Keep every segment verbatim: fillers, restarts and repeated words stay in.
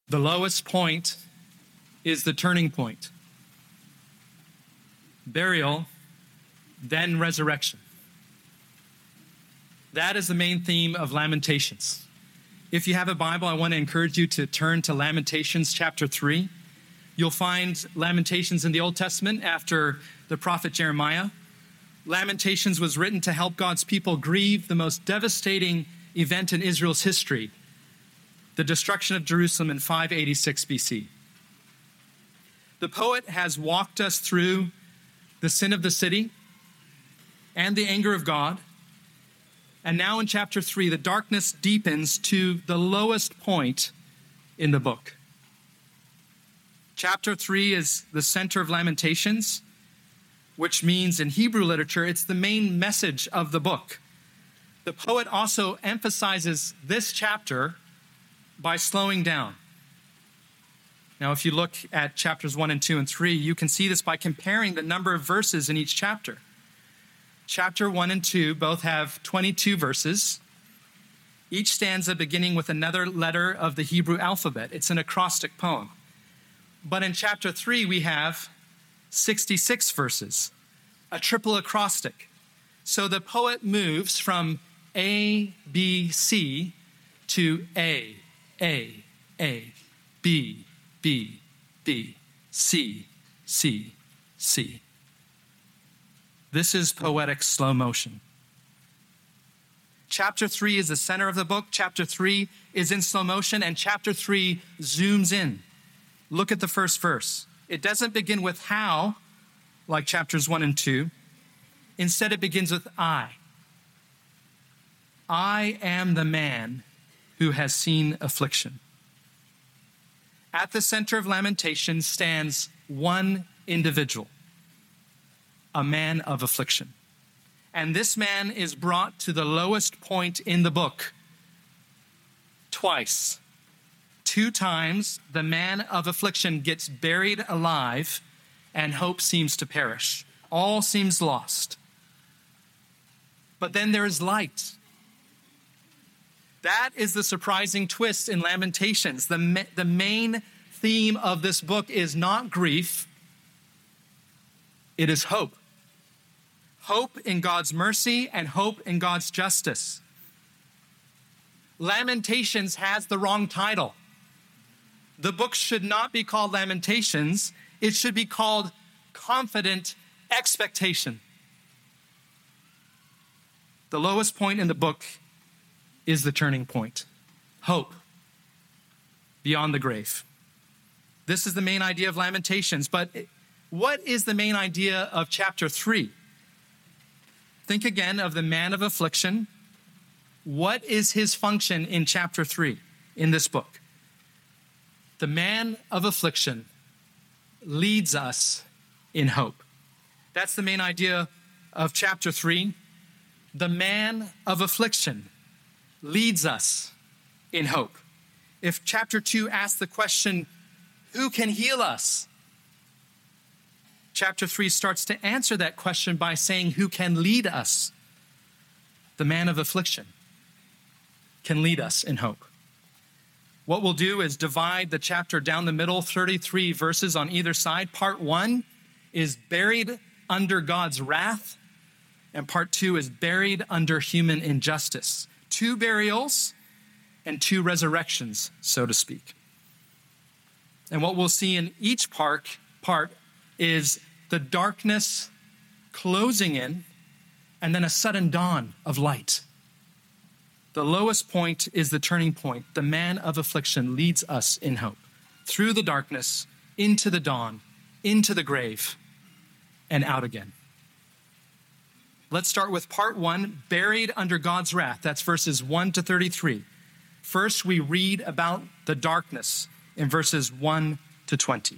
The lowest point is the turning point. Burial, then resurrection. That is the main theme of Lamentations. If you have a Bible, I want to encourage you to turn to Lamentations chapter three. You'll find Lamentations in the Old Testament after the prophet Jeremiah. Lamentations was written to help God's people grieve the most devastating event in Israel's history, the destruction of Jerusalem in five eighty-six B C. The poet has walked us through the sin of the city and the anger of God. And now in chapter three, the darkness deepens to the lowest point in the book. Chapter three is the center of Lamentations, which means in Hebrew literature, it's the main message of the book. The poet also emphasizes this chapter by slowing down. Now, if you look at chapters one and two and three, you can see this by comparing the number of verses in each chapter. Chapter one and two both have twenty-two verses, each stanza beginning with another letter of the Hebrew alphabet. It's an acrostic poem. But in chapter three, we have sixty-six verses, a triple acrostic. So the poet moves from A, B, C to A, A, A, B, B, B, C, C, C. This is poetic slow motion. Chapter three is the center of the book. Chapter three is in slow motion, and chapter three zooms in. Look at the first verse. It doesn't begin with how, like chapters one and two. Instead, it begins with I. I am the man who has seen affliction. At the center of lamentation stands one individual, a man of affliction. And this man is brought to the lowest point in the book twice. Two times, the man of affliction gets buried alive and hope seems to perish. All seems lost. But then there is light. That is the surprising twist in Lamentations. The, ma- the main theme of this book is not grief, it is hope. Hope in God's mercy and hope in God's justice. Lamentations has the wrong title. The book should not be called Lamentations. It should be called Confident Expectation. The lowest point in the book is the turning point. Hope beyond the grave. This is the main idea of Lamentations. But what is the main idea of chapter three? Think again of the man of affliction. What is his function in chapter three in this book? The man of affliction leads us in hope. That's the main idea of chapter three. The man of affliction leads us in hope. If chapter two asks the question, who can heal us? Chapter three starts to answer that question by saying, who can lead us? The man of affliction can lead us in hope. What we'll do is divide the chapter down the middle, thirty-three verses on either side. Part one is buried under God's wrath, and part two is buried under human injustice. Two burials and two resurrections, so to speak. And what we'll see in each part, part is the darkness closing in and then a sudden dawn of light. The lowest point is the turning point. The man of affliction leads us in hope through the darkness, into the dawn, into the grave, and out again. Let's start with part one, buried under God's wrath. That's verses one to thirty-three. First, we read about the darkness in verses one to twenty.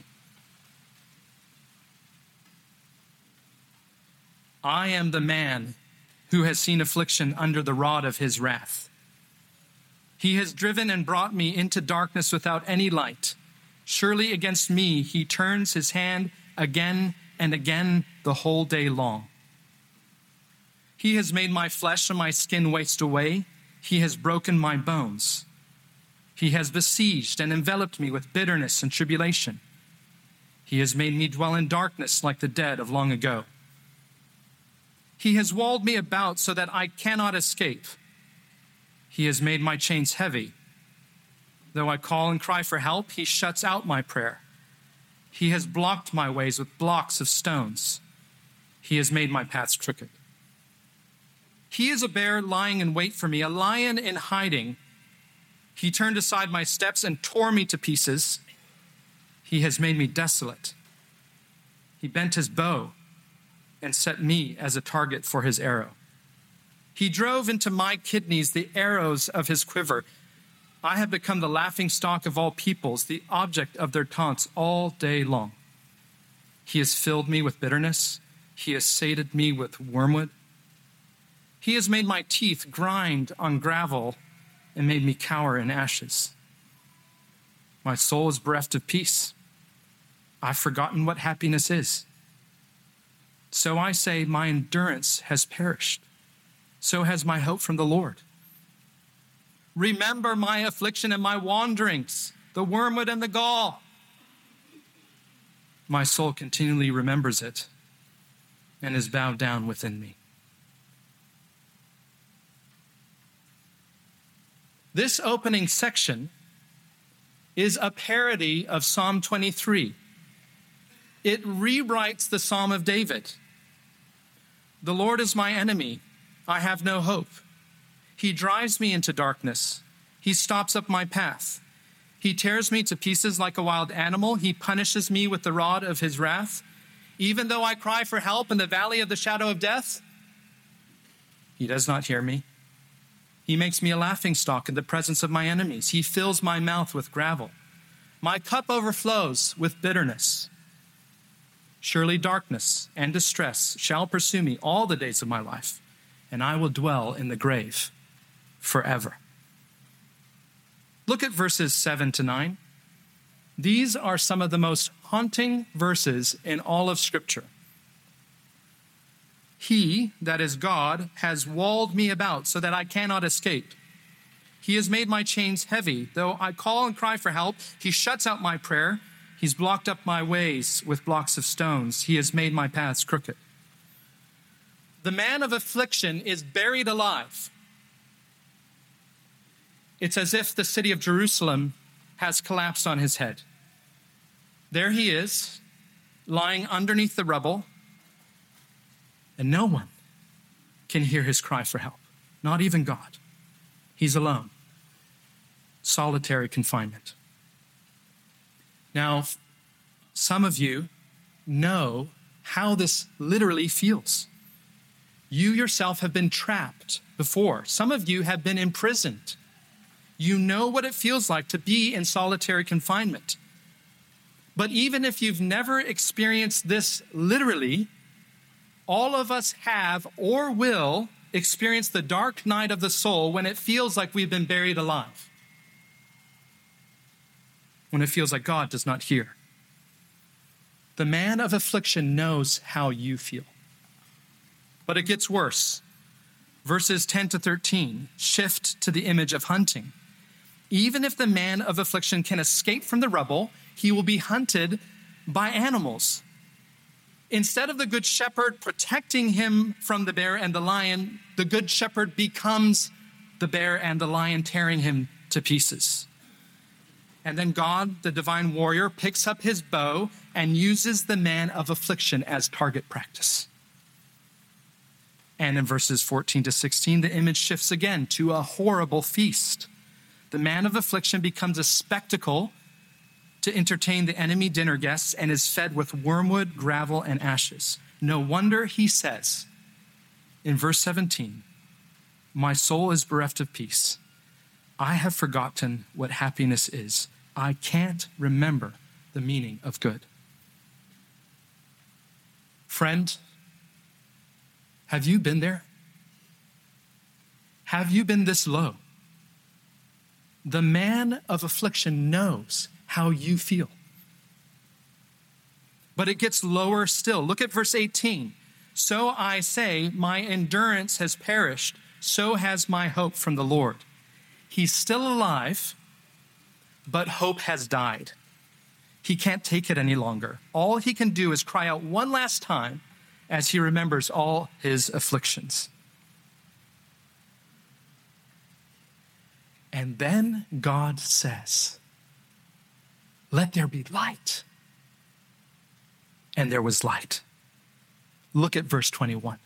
I am the man who has seen affliction under the rod of his wrath. He has driven and brought me into darkness without any light. Surely against me he turns his hand again and again the whole day long. He has made my flesh and my skin waste away. He has broken my bones. He has besieged and enveloped me with bitterness and tribulation. He has made me dwell in darkness like the dead of long ago. He has walled me about so that I cannot escape. He has made my chains heavy. Though I call and cry for help, he shuts out my prayer. He has blocked my ways with blocks of stones. He has made my paths crooked. He is a bear lying in wait for me, a lion in hiding. He turned aside my steps and tore me to pieces. He has made me desolate. He bent his bow and set me as a target for his arrow. He drove into my kidneys the arrows of his quiver. I have become the laughingstock of all peoples, the object of their taunts all day long. He has filled me with bitterness. He has sated me with wormwood. He has made my teeth grind on gravel and made me cower in ashes. My soul is bereft of peace. I've forgotten what happiness is. So I say, my endurance has perished. So has my hope from the Lord. Remember my affliction and my wanderings, the wormwood and the gall. My soul continually remembers it and is bowed down within me. This opening section is a parody of Psalm twenty-three. It rewrites the Psalm of David. The Lord is my enemy. I have no hope. He drives me into darkness. He stops up my path. He tears me to pieces like a wild animal. He punishes me with the rod of his wrath. Even though I cry for help in the valley of the shadow of death, he does not hear me. He makes me a laughingstock in the presence of my enemies. He fills my mouth with gravel. My cup overflows with bitterness. Surely darkness and distress shall pursue me all the days of my life, and I will dwell in the grave forever. Look at verses seven to nine. These are some of the most haunting verses in all of Scripture. He, that is God, has walled me about so that I cannot escape. He has made my chains heavy. Though I call and cry for help, he shuts out my prayer. He's blocked up my ways with blocks of stones. He has made my paths crooked. The man of affliction is buried alive. It's as if the city of Jerusalem has collapsed on his head. There he is, lying underneath the rubble, and no one can hear his cry for help, not even God. He's alone. Solitary confinement. Now, some of you know how this literally feels. You yourself have been trapped before. Some of you have been imprisoned. You know what it feels like to be in solitary confinement. But even if you've never experienced this literally, all of us have or will experience the dark night of the soul when it feels like we've been buried alive. When it feels like God does not hear. The man of affliction knows how you feel. But it gets worse. Verses ten to thirteen shift to the image of hunting. Even if the man of affliction can escape from the rubble, he will be hunted by animals. Instead of the good shepherd protecting him from the bear and the lion, the good shepherd becomes the bear and the lion, tearing him to pieces. And then God, the divine warrior, picks up his bow and uses the man of affliction as target practice. And in verses fourteen to sixteen, the image shifts again to a horrible feast. The man of affliction becomes a spectacle to entertain the enemy dinner guests and is fed with wormwood, gravel, and ashes. No wonder he says in verse seventeen, my soul is bereft of peace. I have forgotten what happiness is. I can't remember the meaning of good. Friend, have you been there? Have you been this low? The man of affliction knows how you feel. But it gets lower still. Look at verse eighteen. So I say, my endurance has perished, so has my hope from the Lord. He's still alive, but hope has died. He can't take it any longer. All he can do is cry out one last time as he remembers all his afflictions. And then God says, "Let there be light." And there was light. Look at verse twenty-one.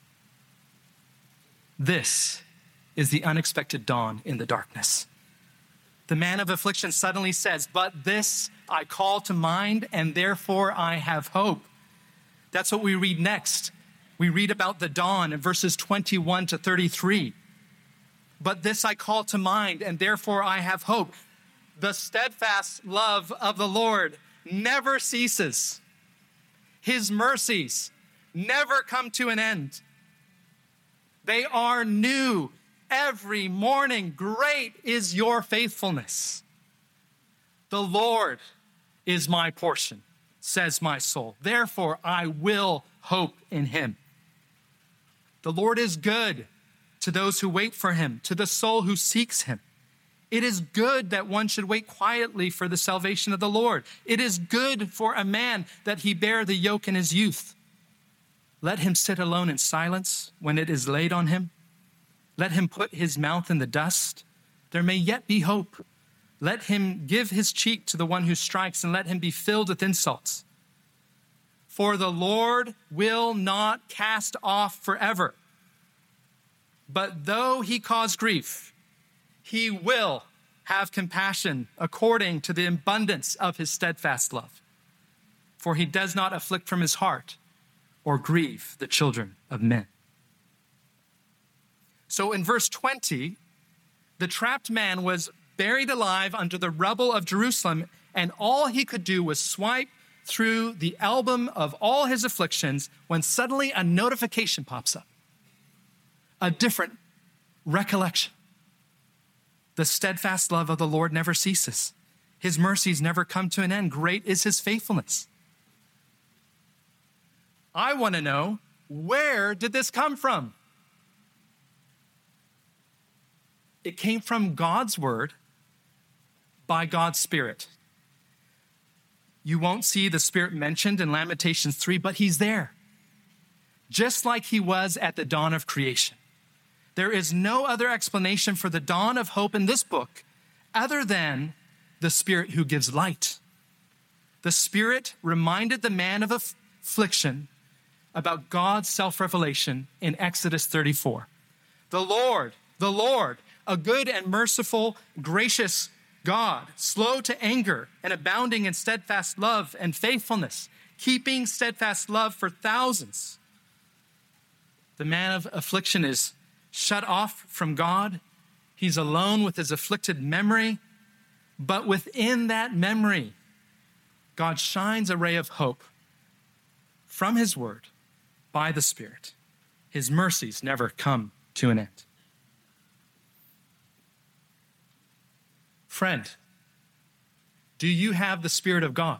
This is the unexpected dawn in the darkness. The man of affliction suddenly says, "But this I call to mind, and therefore I have hope." That's what we read next. We read about the dawn in verses twenty-one to thirty-three. "But this I call to mind, and therefore I have hope. The steadfast love of the Lord never ceases. His mercies never come to an end. They are new every morning. Great is your faithfulness. The Lord is my portion, says my soul. Therefore, I will hope in him. The Lord is good to those who wait for him, to the soul who seeks him. It is good that one should wait quietly for the salvation of the Lord. It is good for a man that he bear the yoke in his youth. Let him sit alone in silence when it is laid on him. Let him put his mouth in the dust. There may yet be hope. Let him give his cheek to the one who strikes, and let him be filled with insults. For the Lord will not cast off forever. But though he cause grief, he will have compassion according to the abundance of his steadfast love. For he does not afflict from his heart or grieve the children of men. So in verse twenty, the trapped man was buried alive under the rubble of Jerusalem, and all he could do was swipe through the album of all his afflictions when suddenly a notification pops up. A different recollection. The steadfast love of the Lord never ceases. His mercies never come to an end. Great is his faithfulness. I want to know, where did this come from? It came from God's word by God's Spirit. You won't see the Spirit mentioned in Lamentations three, but he's there. Just like he was at the dawn of creation. There is no other explanation for the dawn of hope in this book other than the Spirit who gives light. The Spirit reminded the man of affliction about God's self-revelation in Exodus thirty-four. The Lord, the Lord, a good and merciful, gracious God, slow to anger and abounding in steadfast love and faithfulness, keeping steadfast love for thousands. The man of affliction is shut off from God. He's alone with his afflicted memory. But within that memory, God shines a ray of hope from his word by the Spirit. His mercies never come to an end. Friend, do you have the Spirit of God?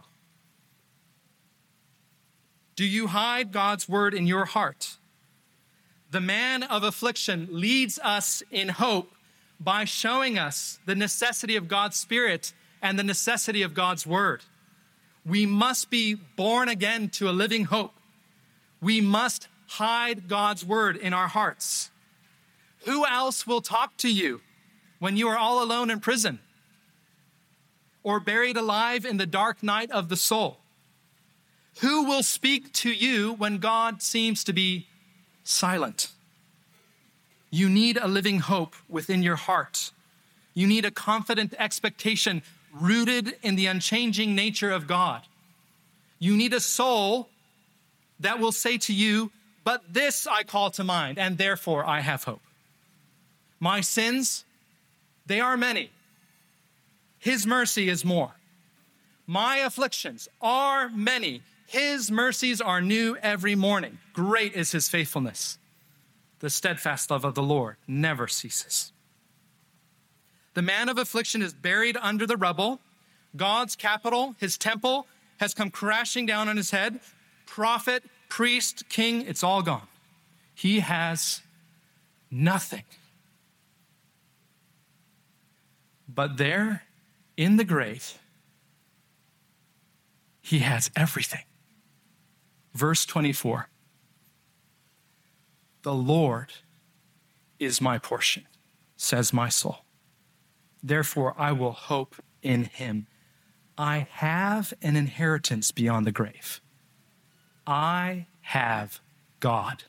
Do you hide God's word in your heart? The man of affliction leads us in hope by showing us the necessity of God's Spirit and the necessity of God's word. We must be born again to a living hope. We must hide God's word in our hearts. Who else will talk to you when you are all alone in prison or buried alive in the dark night of the soul? Who will speak to you when God seems to be silent? You need a living hope within your heart. You need a confident expectation rooted in the unchanging nature of God. You need a soul that will say to you, "But this I call to mind, and therefore I have hope. My sins, they are many. His mercy is more. My afflictions are many. His mercies are new every morning. Great is his faithfulness. The steadfast love of the Lord never ceases." The man of affliction is buried under the rubble. God's capital, his temple, has come crashing down on his head. Prophet, priest, king, it's all gone. He has nothing. But there, in the grave, he has everything. Verse twenty-four, the Lord is my portion, says my soul. Therefore, I will hope in him. I have an inheritance beyond the grave. I have God.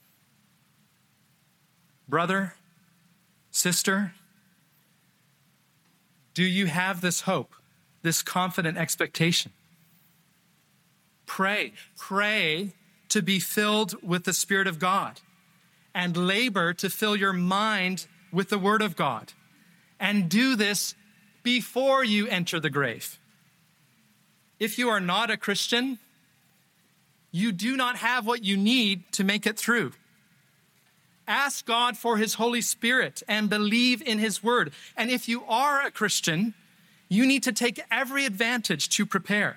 Brother, sister, do you have this hope, this confident expectation? Pray, pray to be filled with the Spirit of God, and labor to fill your mind with the Word of God. And do this before you enter the grave. If you are not a Christian, you do not have what you need to make it through. Ask God for his Holy Spirit and believe in his word. And if you are a Christian, you need to take every advantage to prepare.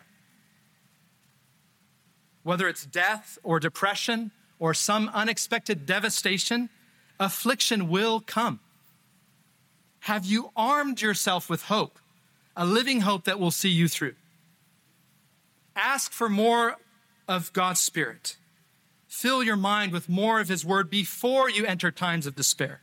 Whether it's death or depression or some unexpected devastation, affliction will come. Have you armed yourself with hope, a living hope that will see you through? Ask for more of God's Spirit. Fill your mind with more of his word before you enter times of despair.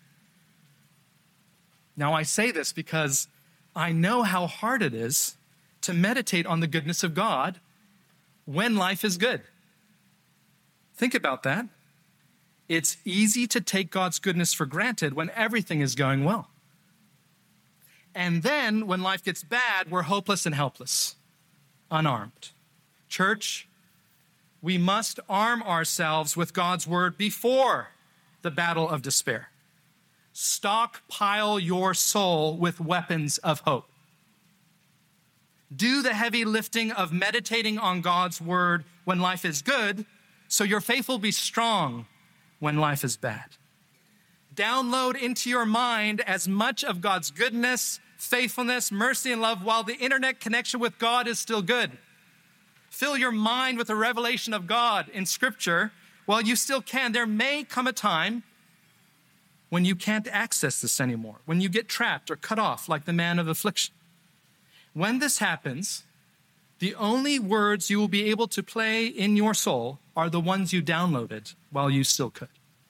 Now, I say this because I know how hard it is to meditate on the goodness of God when life is good. Think about that. It's easy to take God's goodness for granted when everything is going well. And then when life gets bad, we're hopeless and helpless, unarmed. Church, we must arm ourselves with God's word before the battle of despair. Stockpile your soul with weapons of hope. Do the heavy lifting of meditating on God's word when life is good, so your faith will be strong when life is bad. Download into your mind as much of God's goodness, faithfulness, mercy, and love while the internet connection with God is still good. Fill your mind with the revelation of God in Scripture while you still can. There may come a time when you can't access this anymore, when you get trapped or cut off like the man of affliction. When this happens, the only words you will be able to play in your soul are the ones you downloaded while you still could.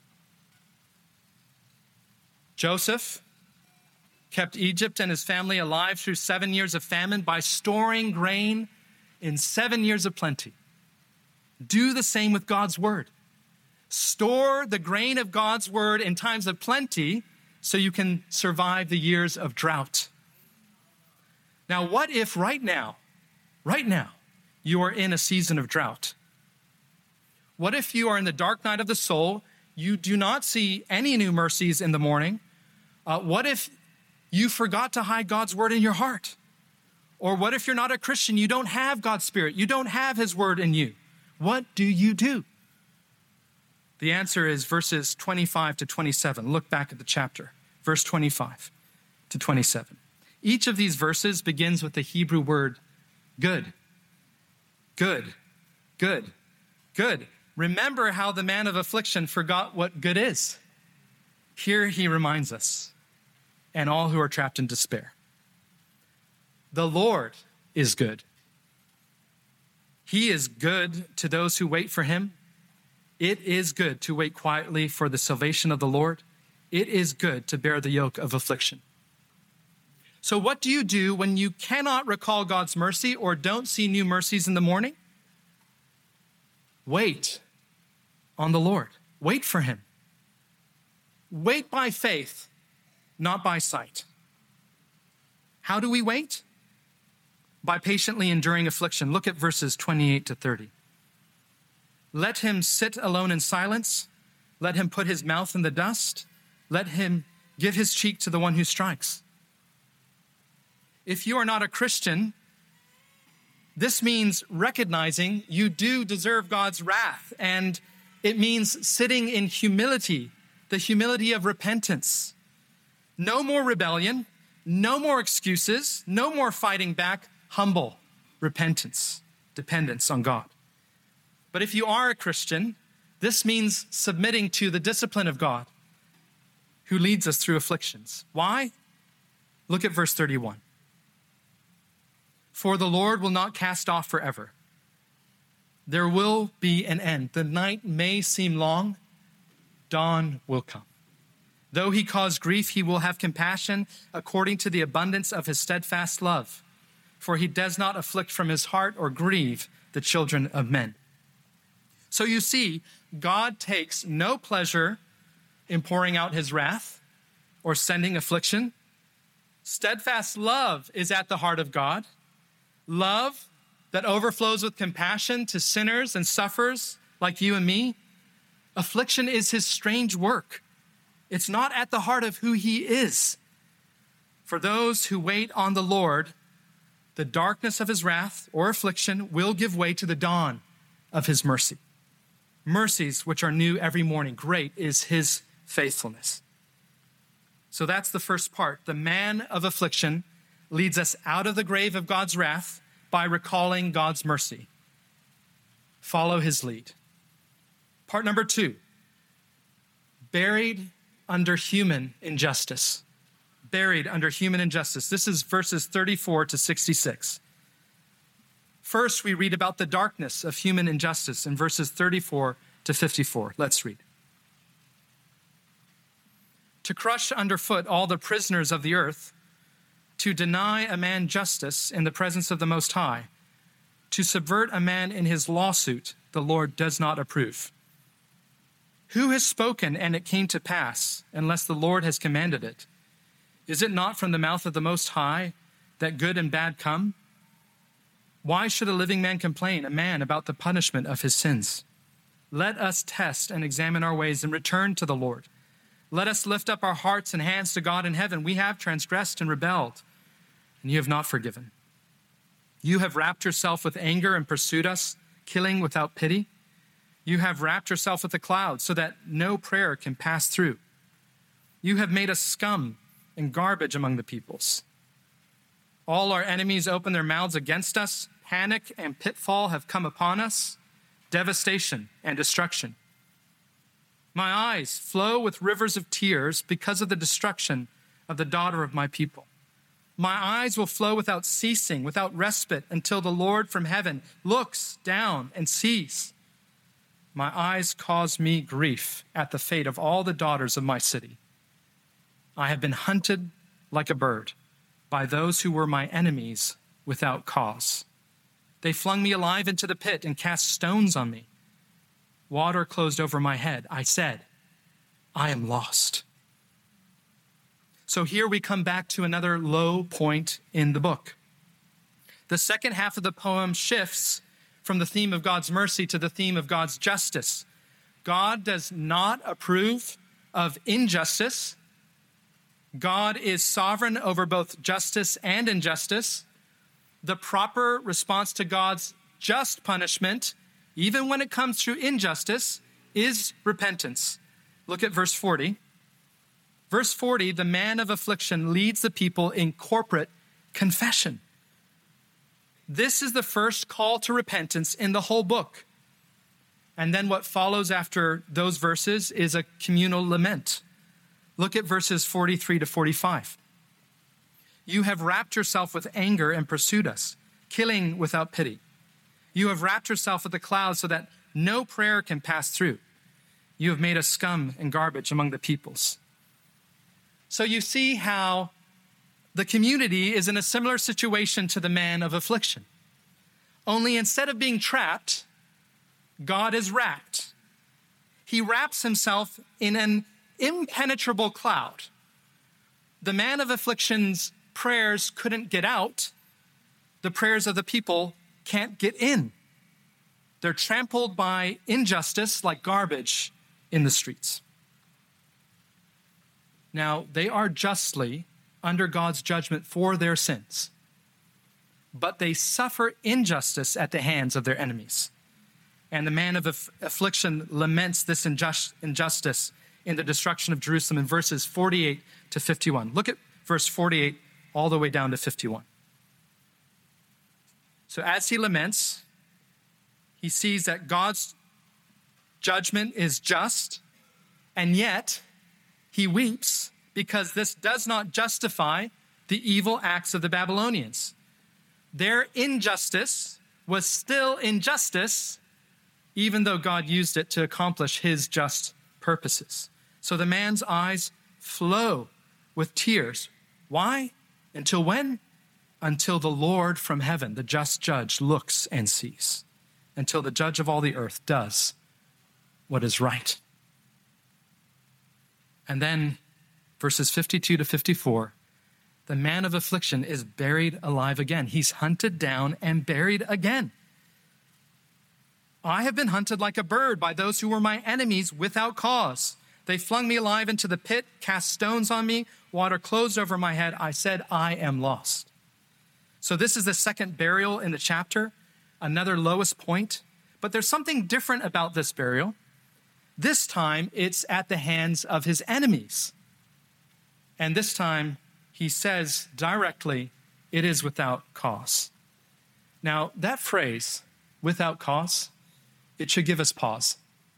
Joseph kept Egypt and his family alive through seven years of famine by storing grain in seven years of plenty. Do the same with God's word. Store the grain of God's word in times of plenty so you can survive the years of drought. Now, what if right now, right now, you are in a season of drought? What if you are in the dark night of the soul, you do not see any new mercies in the morning? Uh, what if you forgot to hide God's word in your heart? Or what if you're not a Christian, you don't have God's Spirit, you don't have his word in you? What do you do? The answer is verses twenty-five to twenty-seven. Look back at the chapter, verse twenty-five to twenty-seven. Each of these verses begins with the Hebrew word good, good, good, good. Remember how the man of affliction forgot what good is. Here he reminds us, and all who are trapped in despair. The Lord is good. He is good to those who wait for him. It is good to wait quietly for the salvation of the Lord. It is good to bear the yoke of affliction. So what do you do when you cannot recall God's mercy or don't see new mercies in the morning? Wait on the Lord. Wait for him. Wait by faith, not by sight. How do we wait? By patiently enduring affliction. Look at verses twenty-eight to thirty. Let him sit alone in silence. Let him put his mouth in the dust. Let him give his cheek to the one who strikes. If you are not a Christian, this means recognizing you do deserve God's wrath, and it means sitting in humility, the humility of repentance. No more rebellion, no more excuses, no more fighting back, humble repentance, dependence on God. But if you are a Christian, this means submitting to the discipline of God who leads us through afflictions. Why? Look at verse thirty-one. For the Lord will not cast off forever. There will be an end. The night may seem long, dawn will come. Though he cause grief, he will have compassion according to the abundance of his steadfast love. For he does not afflict from his heart or grieve the children of men. So you see, God takes no pleasure in pouring out his wrath or sending affliction. Steadfast love is at the heart of God. Love that overflows with compassion to sinners and sufferers like you and me. Affliction is his strange work. It's not at the heart of who he is. For those who wait on the Lord, the darkness of his wrath or affliction will give way to the dawn of his mercy. Mercies which are new every morning. Great is his faithfulness. So that's the first part. The man of affliction leads us out of the grave of God's wrath by recalling God's mercy. Follow his lead. Part number two, buried under human injustice. Buried under human injustice. This is verses thirty-four to sixty-six. First, we read about the darkness of human injustice in verses thirty-four to fifty-four. Let's read. To crush underfoot all the prisoners of the earth, to deny a man justice in the presence of the Most High, to subvert a man in his lawsuit, the Lord does not approve. Who has spoken and it came to pass, unless the Lord has commanded it? Is it not from the mouth of the Most High that good and bad come? Why should a living man complain, a man about the punishment of his sins? Let us test and examine our ways and return to the Lord. Let us lift up our hearts and hands to God in heaven. We have transgressed and rebelled, and you have not forgiven. You have wrapped yourself with anger and pursued us, killing without pity. You have wrapped yourself with a cloud so that no prayer can pass through. You have made us scum and garbage among the peoples. All our enemies open their mouths against us. Panic and pitfall have come upon us, devastation and destruction. My eyes flow with rivers of tears because of the destruction of the daughter of my people. My eyes will flow without ceasing, without respite, until the Lord from heaven looks down and sees. My eyes cause me grief at the fate of all the daughters of my city. I have been hunted like a bird by those who were my enemies without cause. They flung me alive into the pit and cast stones on me. Water closed over my head. I said, I am lost. So here we come back to another low point in the book. The second half of the poem shifts from the theme of God's mercy to the theme of God's justice. God does not approve of injustice. God is sovereign over both justice and injustice. The proper response to God's just punishment, even when it comes through injustice, is repentance. Look at verse forty. Verse forty, the man of affliction leads the people in corporate confession. This is the first call to repentance in the whole book. And then what follows after those verses is a communal lament. Look at verses forty-three to forty-five. You have wrapped yourself with anger and pursued us, killing without pity. You have wrapped yourself with a cloud so that no prayer can pass through. You have made us scum and garbage among the peoples. So you see how the community is in a similar situation to the man of affliction. Only instead of being trapped, God is wrapped. He wraps himself in an impenetrable cloud. The man of affliction's prayers couldn't get out. The prayers of the people can't get in. They're trampled by injustice like garbage in the streets. Now, they are justly under God's judgment for their sins, but they suffer injustice at the hands of their enemies. And the man of aff- affliction laments this injust- injustice in the destruction of Jerusalem in verses forty-eight to fifty-one. Look at verse forty-eight all the way down to fifty-one. So as he laments, he sees that God's judgment is just, and yet he weeps because this does not justify the evil acts of the Babylonians. Their injustice was still injustice, even though God used it to accomplish his just purposes. So the man's eyes flow with tears. Why? Until when? Until the Lord from heaven, the just judge, looks and sees. Until the judge of all the earth does what is right. And then verses fifty-two to fifty-four, the man of affliction is buried alive again. He's hunted down and buried again. I have been hunted like a bird by those who were my enemies without cause. They flung me alive into the pit, cast stones on me, water closed over my head. I said, I am lost. So this is the second burial in the chapter, another lowest point. But there's something different about this burial. This time, it's at the hands of his enemies. And this time, he says directly, it is without cause. Now, that phrase, without cause, it should give us pause.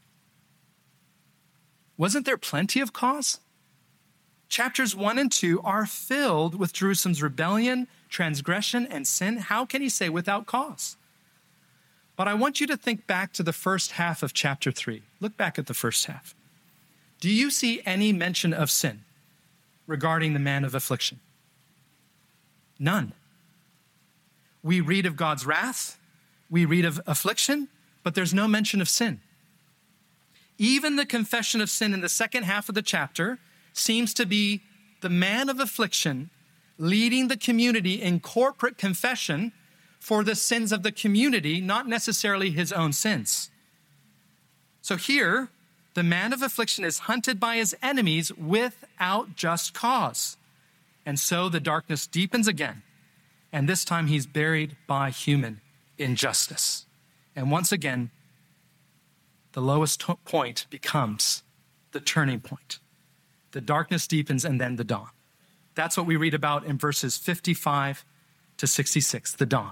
Wasn't there plenty of cause? Chapters one and two are filled with Jerusalem's rebellion, transgression, and sin. How can he say without cause? But I want you to think back to the first half of chapter three. Look back at the first half. Do you see any mention of sin regarding the man of affliction? None. We read of God's wrath, we read of affliction, but there's no mention of sin. Even the confession of sin in the second half of the chapter seems to be the man of affliction leading the community in corporate confession for the sins of the community, not necessarily his own sins. So here, the man of affliction is hunted by his enemies without just cause. And so the darkness deepens again. And this time he's buried by human injustice. And once again, the lowest t- point becomes the turning point. The darkness deepens and then the dawn. That's what we read about in verses fifty-five to sixty-six, the dawn.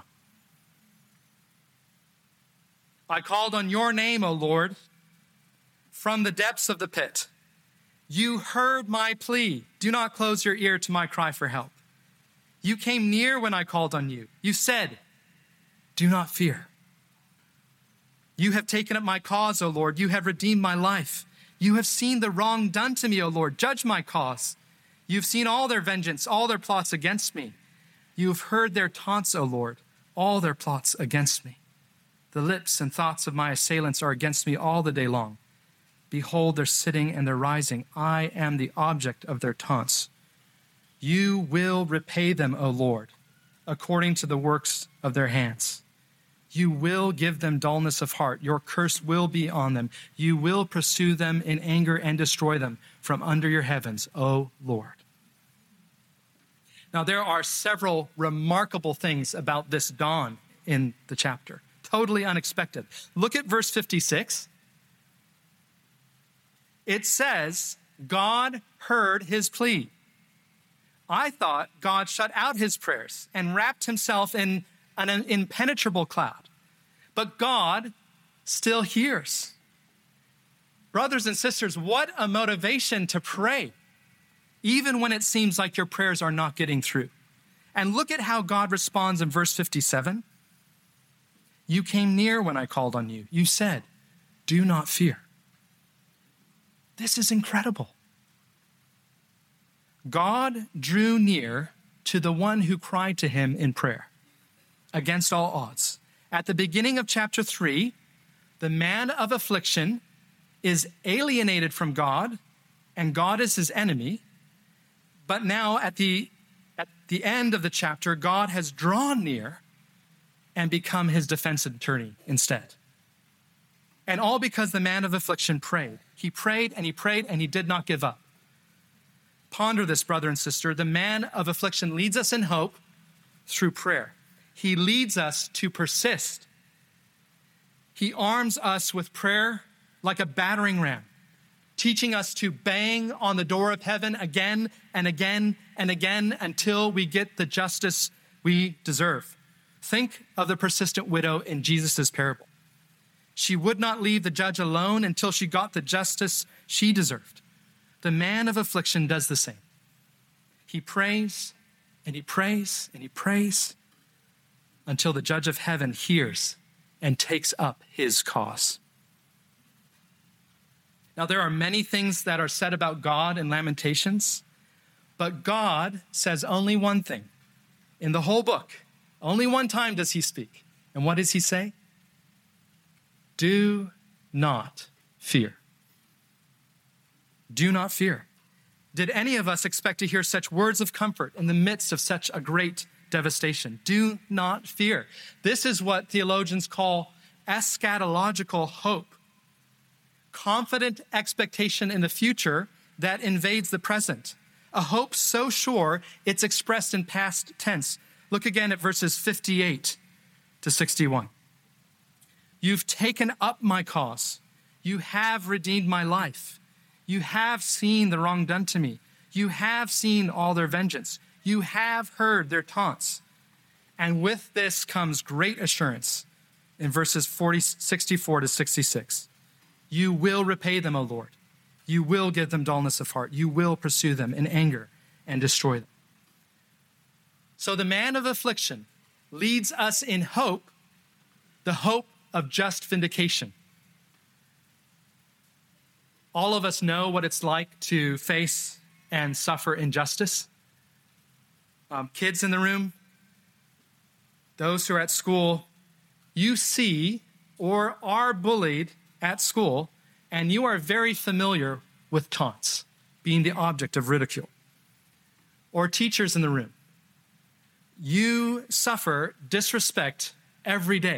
I called on your name, O Lord, from the depths of the pit. You heard my plea. Do not close your ear to my cry for help. You came near when I called on you. You said, do not fear. You have taken up my cause, O Lord. You have redeemed my life. You have seen the wrong done to me, O Lord. Judge my cause. You've seen all their vengeance, all their plots against me. You have heard their taunts, O Lord, all their plots against me. The lips and thoughts of my assailants are against me all the day long. Behold, they're sitting and they're rising. I am the object of their taunts. You will repay them, O Lord, according to the works of their hands. You will give them dullness of heart. Your curse will be on them. You will pursue them in anger and destroy them from under your heavens, O Lord. Now, there are several remarkable things about this dawn in the chapter. Totally unexpected. Look at verse fifty-six. It says, God heard his plea. I thought God shut out his prayers and wrapped himself in an impenetrable cloud. But God still hears. Brothers and sisters, what a motivation to pray, even when it seems like your prayers are not getting through. And look at how God responds in verse fifty-seven. You came near when I called on you. You said, do not fear. This is incredible. God drew near to the one who cried to him in prayer against all odds. At the beginning of chapter three, the man of affliction is alienated from God, and God is his enemy. But now at the, at the end of the chapter, God has drawn near and become his defense attorney instead. And all because the man of affliction prayed. He prayed and he prayed and he did not give up. Ponder this, brother and sister. The man of affliction leads us in hope through prayer. He leads us to persist. He arms us with prayer like a battering ram, teaching us to bang on the door of heaven again and again and again until we get the justice we deserve. Think of the persistent widow in Jesus' parable. She would not leave the judge alone until she got the justice she deserved. The man of affliction does the same. He prays and he prays and he prays until the judge of heaven hears and takes up his cause. Now, there are many things that are said about God in Lamentations, but God says only one thing. In the whole book, only one time does he speak. And what does he say? Do not fear. Do not fear. Did any of us expect to hear such words of comfort in the midst of such a great devastation? Do not fear. This is what theologians call eschatological hope. Confident expectation in the future that invades the present. A hope so sure it's expressed in past tense. Look again at verses fifty-eight to sixty-one. You've taken up my cause. You have redeemed my life. You have seen the wrong done to me. You have seen all their vengeance. You have heard their taunts. And with this comes great assurance in verses forty, sixty-four to sixty-six. You will repay them, O Lord. You will give them dullness of heart. You will pursue them in anger and destroy them. So the man of affliction leads us in hope, the hope of just vindication. All of us know what it's like to face and suffer injustice. Um, kids in the room, those who are at school, you see or are bullied at school, and you are very familiar with taunts, being the object of ridicule. Or teachers in the room, you suffer disrespect every day.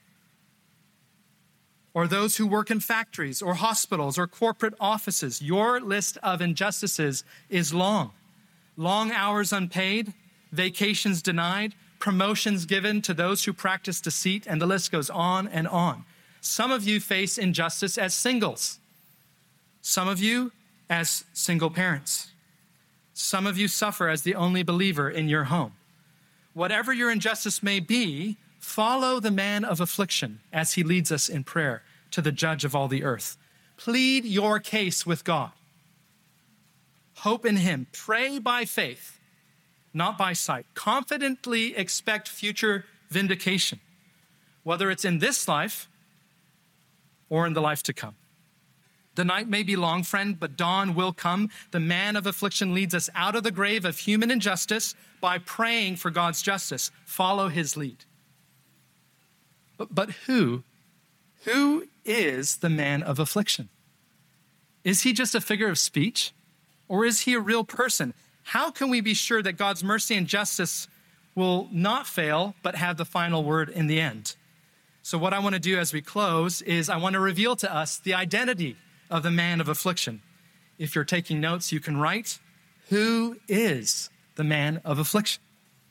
Or those who work in factories or hospitals or corporate offices, your list of injustices is long. Long hours unpaid, vacations denied, promotions given to those who practice deceit, and the list goes on and on. Some of you face injustice as singles. Some of you as single parents. Some of you suffer as the only believer in your home. Whatever your injustice may be, follow the man of affliction as he leads us in prayer to the judge of all the earth. Plead your case with God. Hope in him. Pray by faith, not by sight. Confidently expect future vindication, whether it's in this life or in the life to come. The night may be long, friend, but dawn will come. The man of affliction leads us out of the grave of human injustice by praying for God's justice. Follow his lead. But, but who, who is the man of affliction? Is he just a figure of speech, or is he a real person? How can we be sure that God's mercy and justice will not fail, but have the final word in the end? So what I want to do as we close is I want to reveal to us the identity of the man of affliction. If you're taking notes, you can write, who is the man of affliction?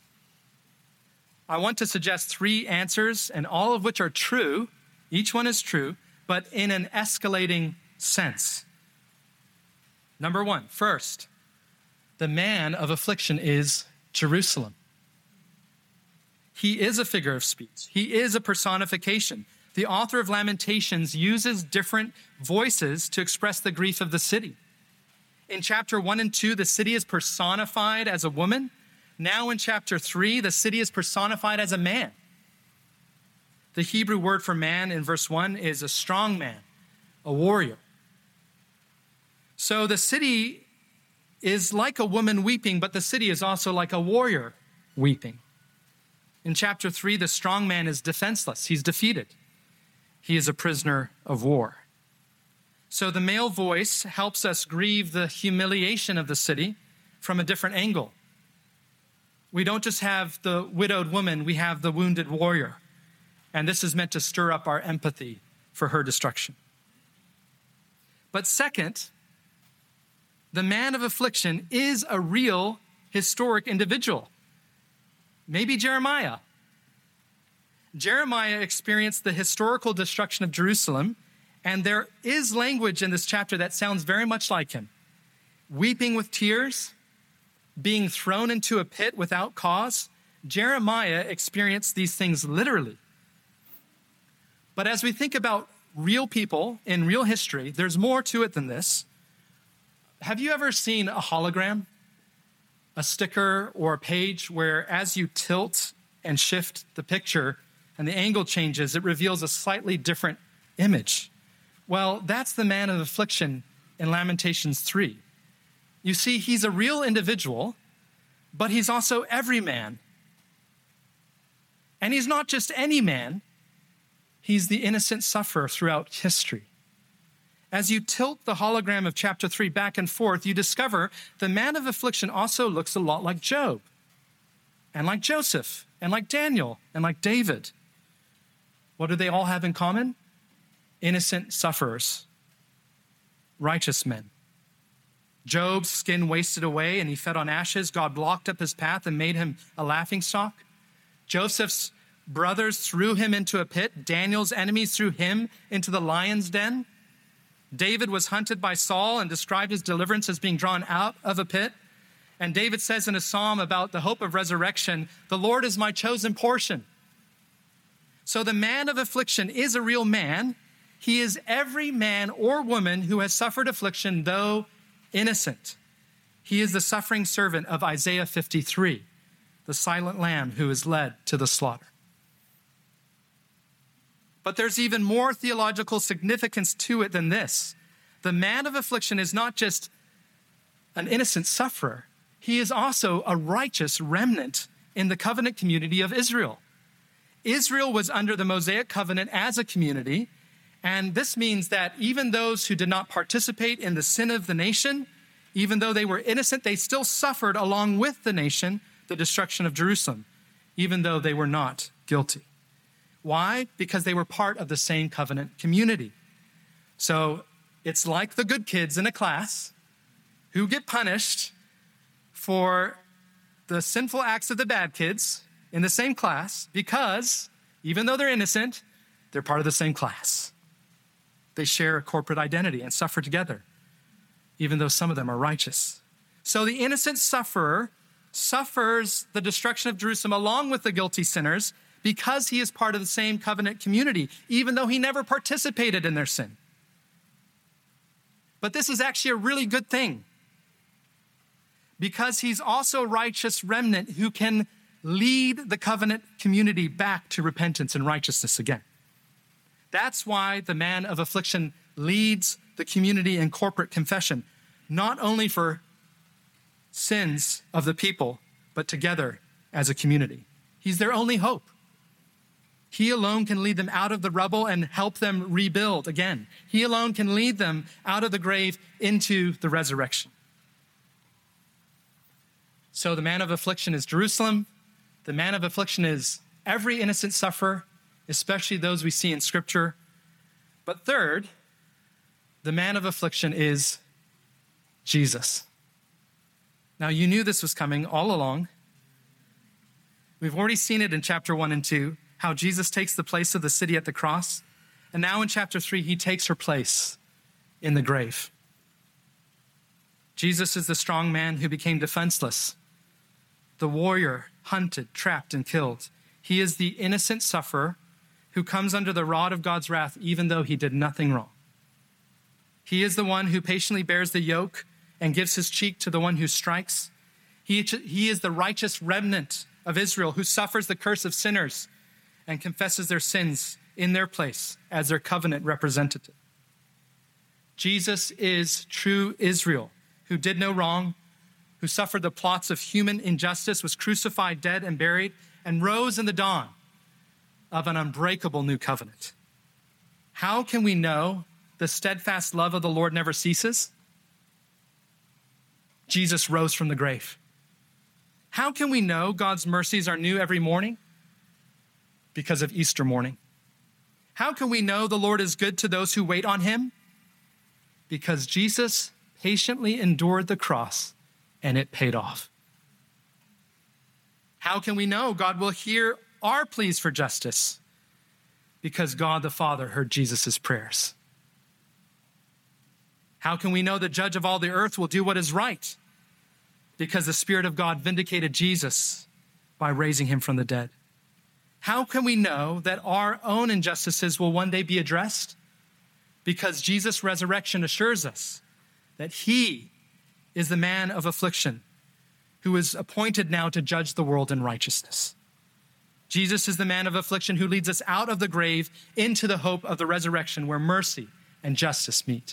I want to suggest three answers, and all of which are true. Each one is true, but in an escalating sense. Number one, first, the man of affliction is Jerusalem. He is a figure of speech. He is a personification. The author of Lamentations uses different voices to express the grief of the city. In chapter one and two, the city is personified as a woman. Now in chapter three, the city is personified as a man. The Hebrew word for man in verse one is a strong man, a warrior. So the city is like a woman weeping, but the city is also like a warrior weeping. In chapter three, the strong man is defenseless. He's defeated. He is a prisoner of war. So the male voice helps us grieve the humiliation of the city from a different angle. We don't just have the widowed woman, we have the wounded warrior. And this is meant to stir up our empathy for her destruction. But second, the man of affliction is a real historic individual. Maybe Jeremiah. Jeremiah experienced the historical destruction of Jerusalem, and there is language in this chapter that sounds very much like him. Weeping with tears, being thrown into a pit without cause. Jeremiah experienced these things literally. But as we think about real people in real history, there's more to it than this. Have you ever seen a hologram? A sticker or a page where as you tilt and shift the picture and the angle changes, it reveals a slightly different image. Well, that's the man of affliction in Lamentations three. You see, he's a real individual, but he's also every man. And he's not just any man, he's the innocent sufferer throughout history. As you tilt the hologram of chapter three back and forth, you discover the man of affliction also looks a lot like Job, and like Joseph, and like Daniel, and like David. What do they all have in common? Innocent sufferers, righteous men. Job's skin wasted away and he fed on ashes. God blocked up his path and made him a laughingstock. Joseph's brothers threw him into a pit. Daniel's enemies threw him into the lion's den. David was hunted by Saul and described his deliverance as being drawn out of a pit. And David says in a psalm about the hope of resurrection, "The Lord is my chosen portion." So the man of affliction is a real man. He is every man or woman who has suffered affliction, though innocent. He is the suffering servant of Isaiah fifty-three, the silent lamb who is led to the slaughter. But there's even more theological significance to it than this. The man of affliction is not just an innocent sufferer. He is also a righteous remnant in the covenant community of Israel. Israel was under the Mosaic covenant as a community, and this means that even those who did not participate in the sin of the nation, even though they were innocent, they still suffered along with the nation the destruction of Jerusalem, even though they were not guilty. Why? Because they were part of the same covenant community. So it's like the good kids in a class who get punished for the sinful acts of the bad kids in the same class because, even though they're innocent, they're part of the same class. They share a corporate identity and suffer together, even though some of them are righteous. So the innocent sufferer suffers the destruction of Jerusalem along with the guilty sinners because he is part of the same covenant community, even though he never participated in their sin. But this is actually a really good thing because he's also a righteous remnant who can lead the covenant community back to repentance and righteousness again. That's why the man of affliction leads the community in corporate confession, not only for sins of the people, but together as a community. He's their only hope. He alone can lead them out of the rubble and help them rebuild again. He alone can lead them out of the grave into the resurrection. So the man of affliction is Jerusalem. The man of affliction is every innocent sufferer, especially those we see in Scripture. But third, the man of affliction is Jesus. Now, you knew this was coming all along. We've already seen it in chapter one and two, how Jesus takes the place of the city at the cross. And now in chapter three, he takes her place in the grave. Jesus is the strong man who became defenseless, the warrior hunted, trapped, and killed. He is the innocent sufferer who comes under the rod of God's wrath, even though he did nothing wrong. He is the one who patiently bears the yoke and gives his cheek to the one who strikes. He, he is the righteous remnant of Israel who suffers the curse of sinners and confesses their sins in their place as their covenant representative. Jesus is true Israel who did no wrong, who suffered the plots of human injustice, was crucified, dead, and buried, and rose in the dawn of an unbreakable new covenant. How can we know the steadfast love of the Lord never ceases? Jesus rose from the grave. How can we know God's mercies are new every morning? Because of Easter morning. How can we know the Lord is good to those who wait on him? Because Jesus patiently endured the cross and it paid off. How can we know God will hear our pleas for justice? Because God the Father heard Jesus' prayers. How can we know the judge of all the earth will do what is right? Because the Spirit of God vindicated Jesus by raising him from the dead. How can we know that our own injustices will one day be addressed? Because Jesus' resurrection assures us that he is the man of affliction who is appointed now to judge the world in righteousness. Jesus is the man of affliction who leads us out of the grave into the hope of the resurrection where mercy and justice meet.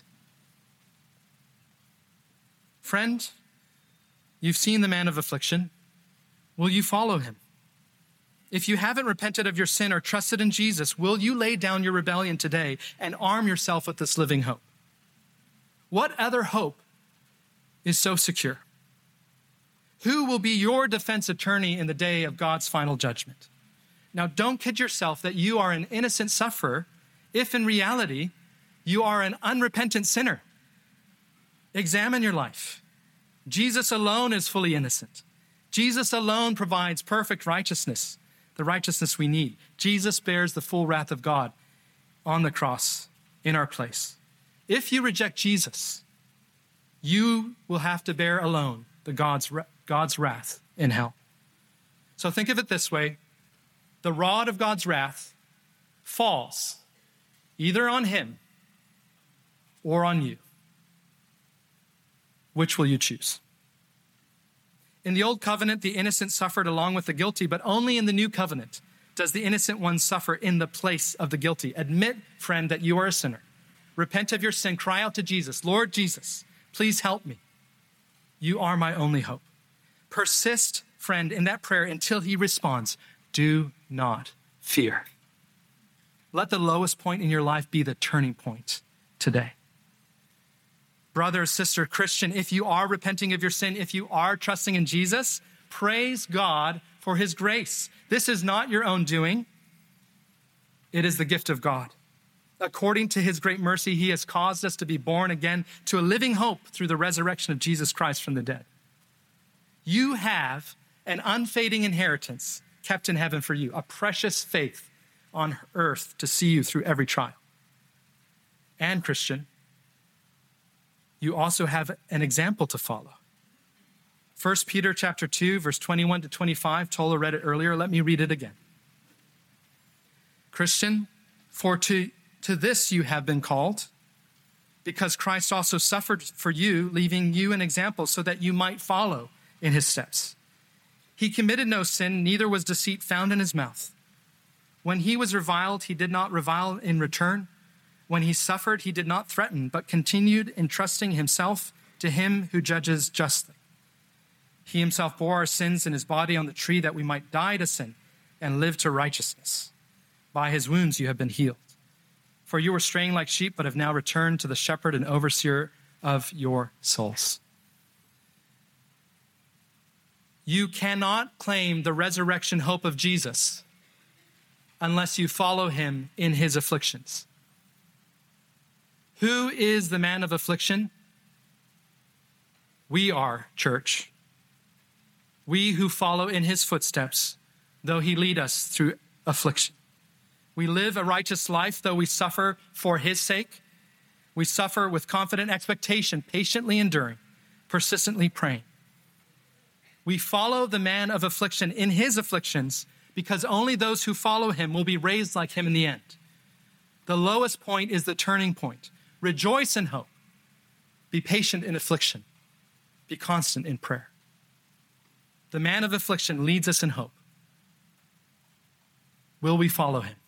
Friend, you've seen the man of affliction. Will you follow him? If you haven't repented of your sin or trusted in Jesus, will you lay down your rebellion today and arm yourself with this living hope? What other hope is so secure? Who will be your defense attorney in the day of God's final judgment? Now, don't kid yourself that you are an innocent sufferer if in reality you are an unrepentant sinner. Examine your life. Jesus alone is fully innocent. Jesus alone provides perfect righteousness, the righteousness we need. Jesus bears the full wrath of God on the cross in our place. If you reject Jesus, you will have to bear alone the God's, God's wrath in hell. So think of it this way. The rod of God's wrath falls either on him or on you. Which will you choose? In the old covenant, the innocent suffered along with the guilty, but only in the new covenant does the innocent one suffer in the place of the guilty. Admit, friend, that you are a sinner. Repent of your sin. Cry out to Jesus. Lord Jesus, please help me. You are my only hope. Persist, friend, in that prayer until he responds. Do not fear. Let the lowest point in your life be the turning point today. Brother, sister, Christian, if you are repenting of your sin, if you are trusting in Jesus, praise God for his grace. This is not your own doing. It is the gift of God. According to his great mercy, he has caused us to be born again to a living hope through the resurrection of Jesus Christ from the dead. You have an unfading inheritance kept in heaven for you, a precious faith on earth to see you through every trial. And Christian, you also have an example to follow. First Peter chapter two, verse twenty-one to twenty-five. Tola read it earlier. Let me read it again. Christian, for to, to this you have been called, because Christ also suffered for you, leaving you an example so that you might follow in his steps. He committed no sin, neither was deceit found in his mouth. When he was reviled, he did not revile in return. When he suffered, he did not threaten, but continued entrusting himself to him who judges justly. He himself bore our sins in his body on the tree that we might die to sin and live to righteousness. By his wounds you have been healed. For you were straying like sheep, but have now returned to the shepherd and overseer of your souls. You cannot claim the resurrection hope of Jesus unless you follow him in his afflictions. Who is the man of affliction? We are, church. We who follow in his footsteps, though he lead us through affliction. We live a righteous life, though we suffer for his sake. We suffer with confident expectation, patiently enduring, persistently praying. We follow the man of affliction in his afflictions because only those who follow him will be raised like him in the end. The lowest point is the turning point. Rejoice in hope. Be patient in affliction. Be constant in prayer. The man of affliction leads us in hope. Will we follow him?